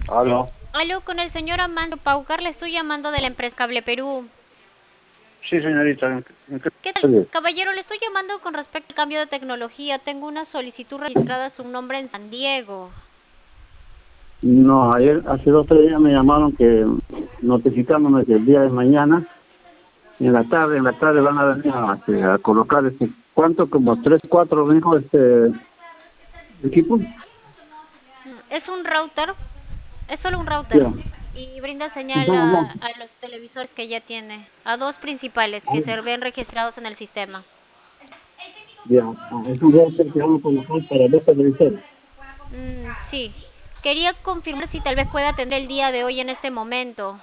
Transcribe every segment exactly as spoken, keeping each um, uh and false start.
Aló. Aló, con el señor Amando Paucar, le estoy llamando de la empresa Cable Perú. Sí, señorita. ¿En qué, en qué ¿Qué puedo tal? ayudar? Caballero, le estoy llamando con respecto al cambio de tecnología. Tengo una solicitud registrada a su nombre en San Diego. No, ayer, hace dos o tres días me llamaron que notificándome que el día de mañana, en la tarde, en la tarde van a venir a, este, a colocar este, ¿cuánto? Como tres, cuatro, me dijo este equipo. Es un router, es solo un router. Ya. Y brinda señal Entonces, a, no. a los televisores que ya tiene. A dos principales que Ahí, se ven registrados en el sistema. ya. Ah, es un router que vamos a colocar para dos televisores. Mm, sí. Quería confirmar si tal vez pueda atender el día de hoy en este momento.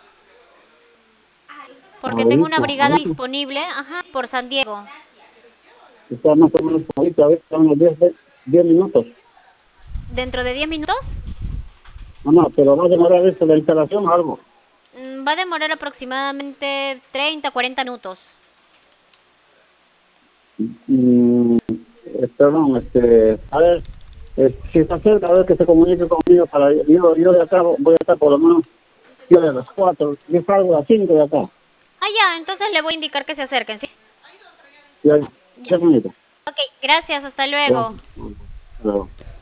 Porque tengo una Ahorita, brigada ahorita, disponible, ajá, por San Diego. está más o menos ahorita, ahorita unos diez diez minutos. ¿Dentro de diez minutos? No, no, pero va a demorar esto la instalación o algo. Mm, Va a demorar aproximadamente treinta, cuarenta minutos. Mm, eh, perdón, este, a ver, eh, si está cerca, a ver que se comunique conmigo para yo, yo de acá voy a estar por lo menos yo de las cuatro, yo salgo a las cinco de acá. Ah, ya, entonces le voy a indicar que se acerquen, ¿sí? Ya, Ya. ya, bonito. Ok, gracias, hasta Ya, luego. luego.